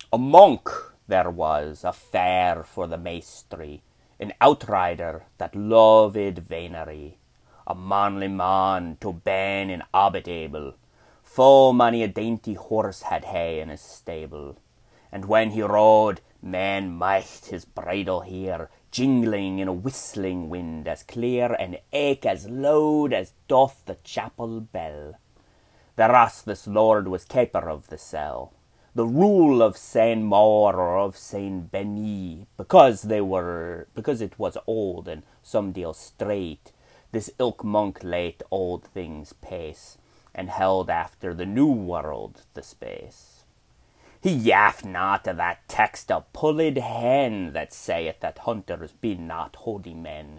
A monk there was, a fair for the maestry, an outrider that loved venery, a manly man to ben and abbot able. Full many a dainty horse had he in his stable, and when he rode, men might his bridle hear, jingling in a whistling wind as clear, and eke as loud as doth the chapel bell. Thereas this lord was keeper of the cell, the rule of Saint Maur or of Saint Benny, because it was old and some deal straight. This ilk monk late old things pace, and held after the new world the space. He yaffed not of that text of pulled hen that saith that hunters be not holy men.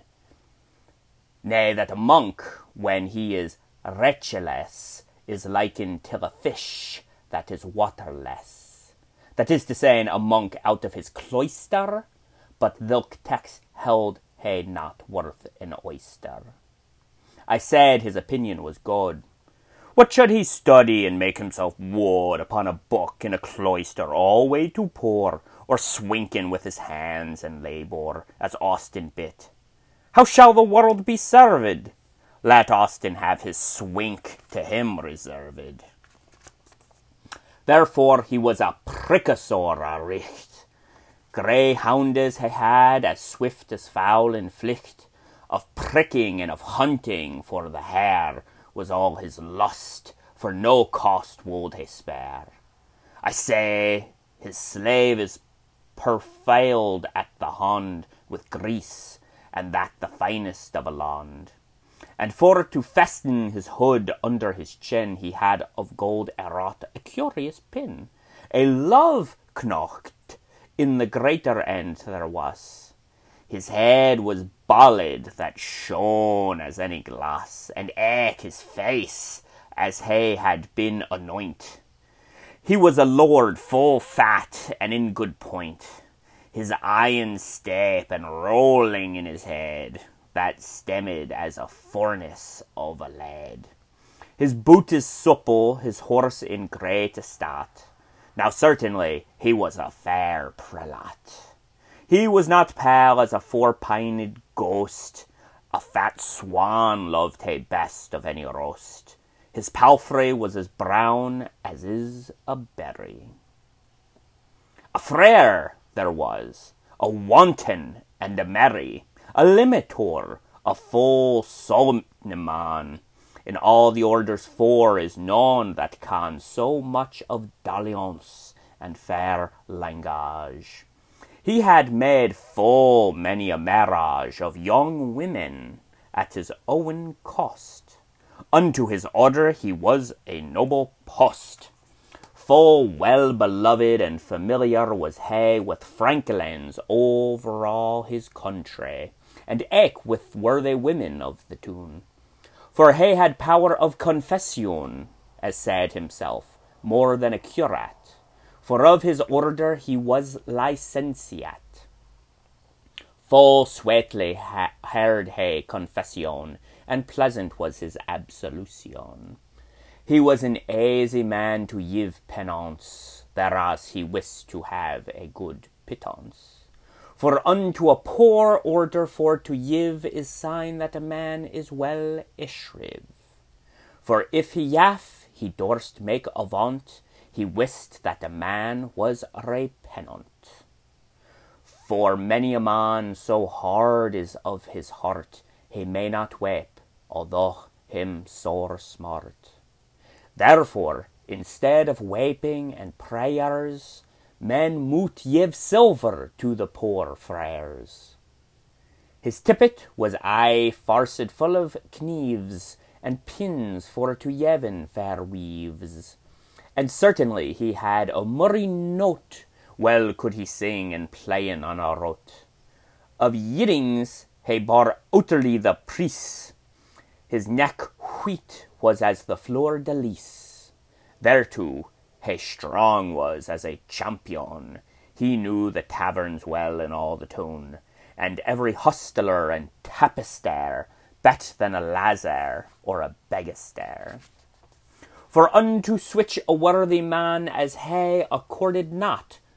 Nay, that a monk, when he is wretcheless, is likened till a fish that is waterless. That is to say, a monk out of his cloister, but thilk text held he not worth an oyster. I said his opinion was good. What should he study and make himself ward upon a book in a cloister alway too poor, or swinking with his hands and labour, as Austin bit? How shall the world be served? Let Austin have his swink to him reserved. Therefore he was a prickasaur a richt. Greyhoundes he had as swift as fowl in flicht. Of pricking and of hunting for the hare was all his lust, for no cost would he spare. I say, his slave is perfiled at the hond with grease, and that the finest of a lond. And for to festen his hood under his chin, he had of gold erot a curious pin. A love knocht in the greater end there was. His head was bald that shone as any glass, and eke his face as he had been anoint. He was a lord full fat and in good point, his iron step and rolling in his head, that stemmed as a furnace of a lead. His boot is supple, his horse in great estate. Now certainly he was a fair prelate. He was not pale as a four-pined ghost. A fat swan loved he best of any roast. His palfrey was as brown as is a berry. A frere there was, a wanton and a merry, a limitor, a full solemn man. In all the orders four is none that can so much of dalliance and fair langage. He had made full many a marriage of young women at his own cost. Unto his order he was a noble post. Full well beloved and familiar was he with franklins over all his country, and eke with worthy women of the tune. For he had power of confession, as said himself, more than a curate. For of his order he was licentiate. Full sweetly heard he confession, and pleasant was his absolution. He was an easy man to give penance, thereas he wist to have a good pittance. For unto a poor order for to give is sign that a man is well ishriv. For if he yaff, he durst make avaunt, he wist that a man was repentant. For many a man so hard is of his heart, he may not weep, although him sore smart. Therefore, instead of weeping and prayers, men moot give silver to the poor friars. His tippet was aye farced full of knives, and pins for to yevin fair weaves. And certainly he had a murray note, well could he sing and playin on a rote. Of yiddings he bore utterly the priest. His neck wheat was as the fleur de lis. Thereto he strong was as a champion. He knew the taverns well in all the town, and every hosteler and tapister bet than a lazar or a begaster. For unto switch a worthy man as he accorded not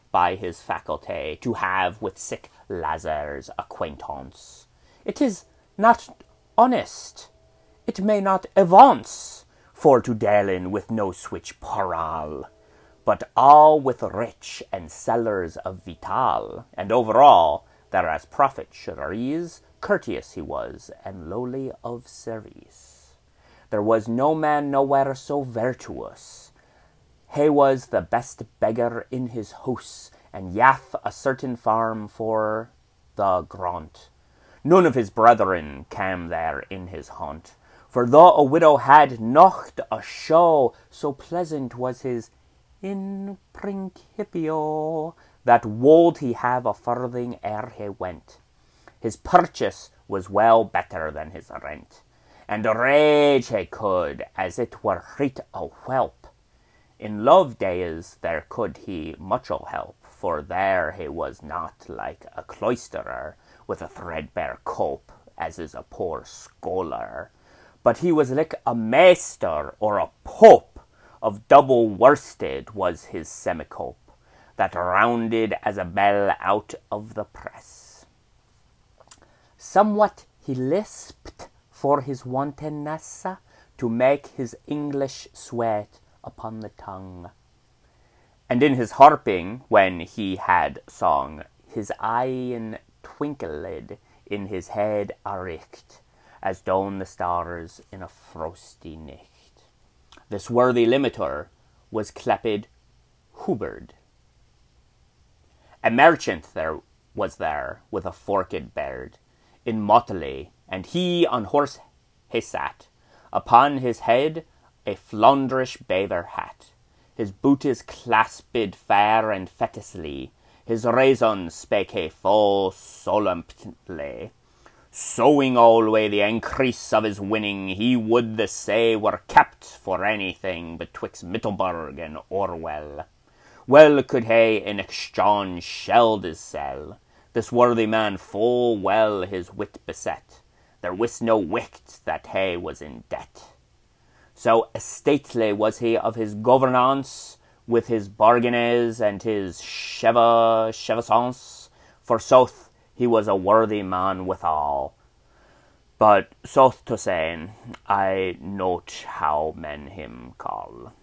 by his faculty to have with sick Lazar's acquaintance. It is not honest, it may not avance, for to deal in with no switch paral, but all with rich and sellers of vital, and over all, that as prophet should arise, courteous he was, and lowly of service. There was no man nowhere so virtuous. He was the best beggar in his house, and yaff a certain farm for the grant. None of his brethren came there in his haunt, for though a widow had nocht a show, so pleasant was his in principio, that wold he have a farthing ere he went. His purchase was well better than his rent, and rage he could, as it were reet a whelp. In love days there could he much help, for there he was not like a cloisterer, with a threadbare cope, as is a poor scholar, but he was like a maester or a pope. Of double worsted was his semicope, that rounded as a bell out of the press. Somewhat he lisped for his wantonness, to make his English sweat upon the tongue. And in his harping, when he had sung, his eyen twinkled in his head aricht, as down the stars in a frosty nicht. This worthy limiter was clepped Huberd. A merchant was there, with a forked beard, in motley, and he on horse he sat, upon his head a Flandrish beaver hat. His bootes clasped fair and fetisly, his raison spake he full solemnly, sowing alway the increase of his winning, he would the say were kept for anything betwixt Mittelburg and Orwell. Well could he in exchange sheldes sell, this worthy man full well his wit beset, there wist no wight that he was in debt. So stately was he of his governance, with his bargaines and his chevassance, for sooth he was a worthy man withal. But sooth to say, I note how men him call.